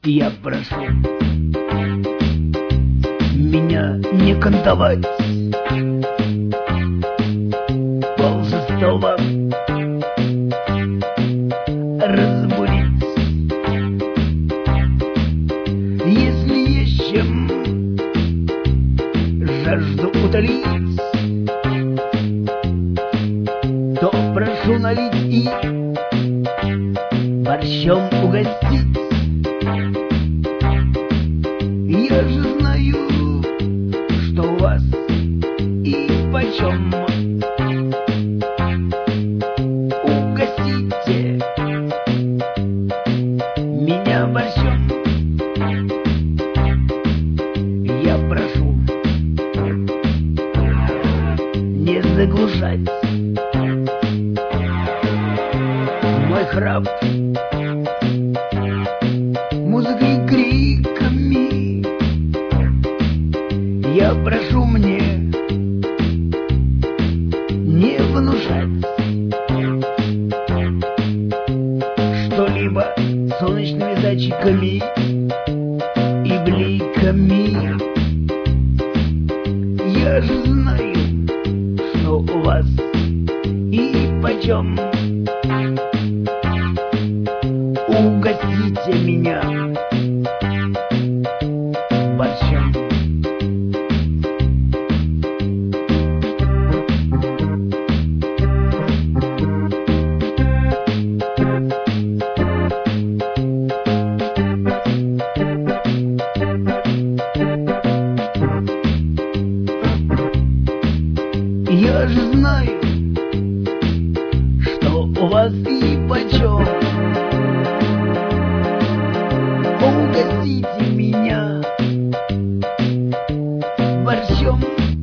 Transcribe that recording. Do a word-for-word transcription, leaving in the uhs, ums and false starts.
Я прошу меня не кантовать, полшестого разбудить. Если есть чем жажду утолить, то прошу налить и борщом угостить. Я же знаю, что у вас и почем. Угостите меня борщом. Я прошу не заглушать мой храп музыкой и криками. Я прошу мне не внушать что-либо солнечными зайчиками и бликами. Я же знаю, что у вас и почем. Угостите меня борщом. Я же знаю, что у вас и почем. Угостите меня борщом.